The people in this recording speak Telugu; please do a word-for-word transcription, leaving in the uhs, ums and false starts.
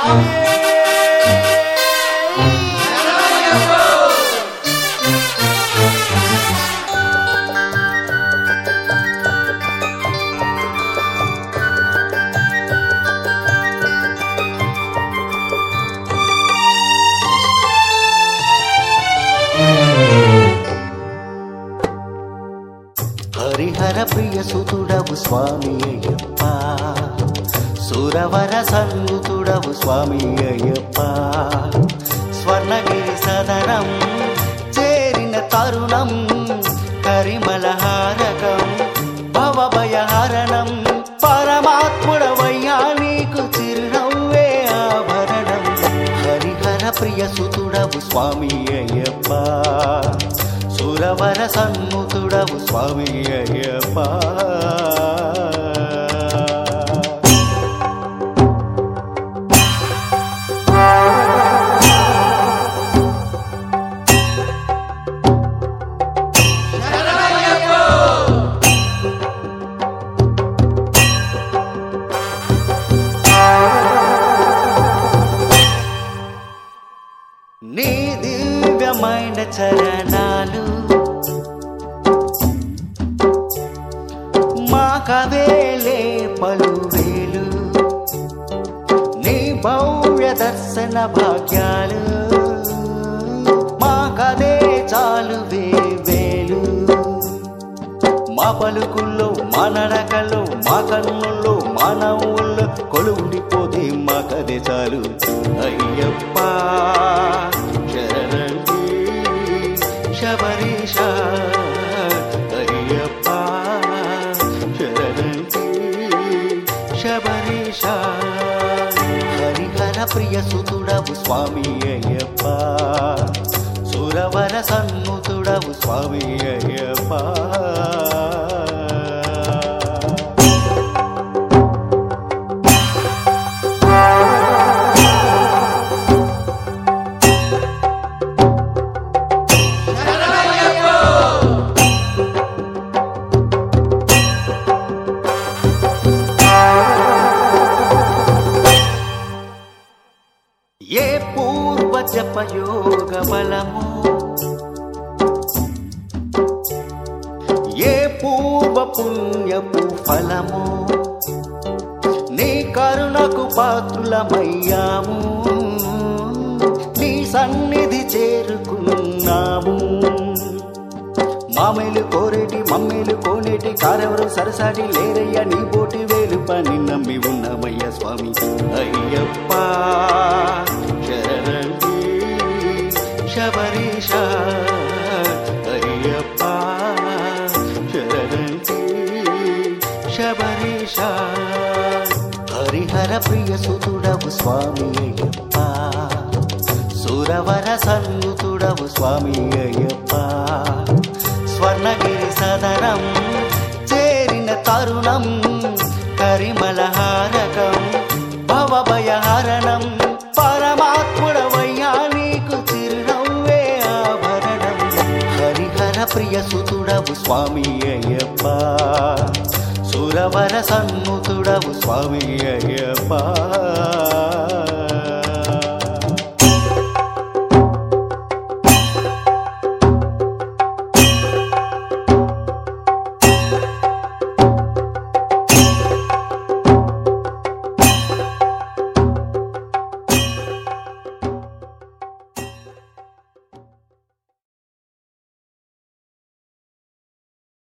హరిహర ప్రియ సుతుడవు స్వామి అయ్యప్ప, సురవర సన్నుతుడవు స్వామి అయ్యప్ప. స్వర్ణగిరి సదనం చేరిన తరుణం, కరిమల హారకం భవభయహరణం. పరమాత్ముడవయ్యా నీకు చిరునవ్వే ఆభరణం. హరిహర ప్రియ సుతుడవు స్వామి అయ్యప్ప, సురవర సన్ముతుడవు స్వామి అయ్యప్ప. నీ దివ్యమైన చరణాలు మా కవేలే పలువేలు, నీ భవ్య దర్శన భాగ్యాలు మా కదే చాలు వేవేలు. మా పలుకుల్లో మా నడకల్లో మా కన్నుల్లో మా నవ్వుల్లో కొలువుండిపోతే మా కదే చాలు అయ్యప్ప. శరణి శబరీష అయ్యప్ప, శరణి శబరీష. హరిహర ప్రియ సుతుడవు స్వామి అయ్యప్ప, సురవర సన్నుతుడవు స్వామి అయ్యప్ప. ఏ పూర్వ జపయోగ బలము, ఏ పూర్వ పుణ్యపు ఫలము, నీ కరుణకు పాత్రులమయ్యాము. నీ సన్నిధి చేరుకున్నాము. మామేలు కోరేటి మమ్మేలు కోనేటి కారెవరు సరసాటి లేరయ్య, నీ బోటి వేలు పని నమ్మి ఉన్నమయ్య స్వామి అయ్యప్ప. శరణి శబరీష అయ్యప్ప, శరణి శబరీష. హరిహర ప్రియ సుతుడవు స్వామి అయ్యప్ప, సురవర సన్నుతుడవు స్వామి అయ్యప్ప. స్వర్ణగిరి సదనం చేరిన తరుణం, కరిమల హారకం భవభయహరణం. పరమాత్ముడవయ్యా నీకు చిరునవ్వే ఆభరణం. హరిహర ప్రియ సుతుడవు స్వామి అయ్యప్ప, సురవర సన్నుతుడవు స్వామి అయ్యప్ప.